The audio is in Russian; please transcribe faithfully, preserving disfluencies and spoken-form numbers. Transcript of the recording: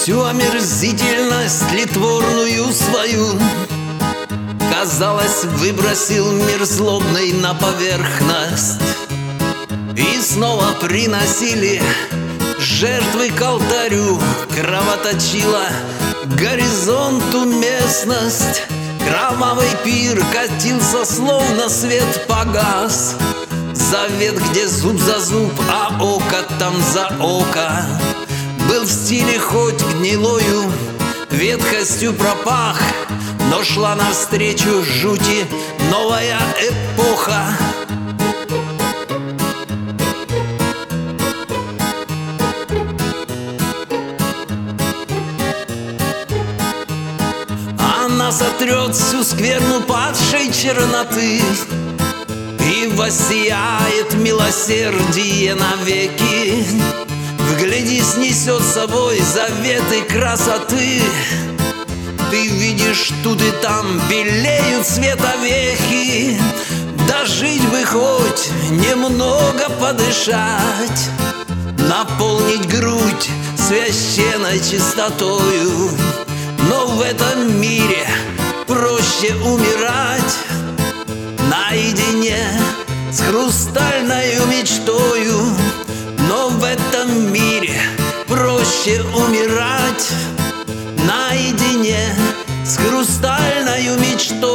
Всю омерзительность литворную свою, казалось, выбросил мир злобный на поверхность. И снова приносили жертвы к алтарю, кровоточила горизонту местность. Кровавый пир катился, словно свет погас. Завет, где зуб за зуб, а око там за око, был в стиле хоть гнилою ветхостью пропах, но шла навстречу жути новая эпоха. Она сотрет всю скверну падшей черноты и воссияет милосердие навеки. Вглядись, несет с собой заветы красоты. Ты видишь, тут и там белеют световехи. Дожить бы хоть немного подышать, наполнить грудь священной чистотою. Но в этом мире проще умирать наедине с хрустальною мечтою. Но в этом мире проще умирать наедине с хрустальною мечтой.